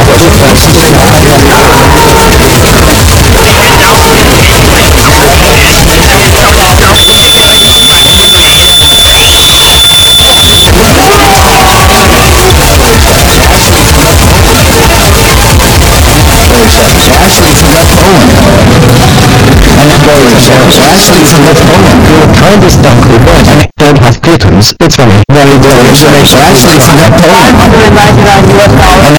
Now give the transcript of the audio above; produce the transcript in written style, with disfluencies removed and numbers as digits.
Ashley from West Poland. Ashley from West Poland. Your kindest uncle Ben. Don't have kittens. It's funny. Very good. Ashley from West Poland.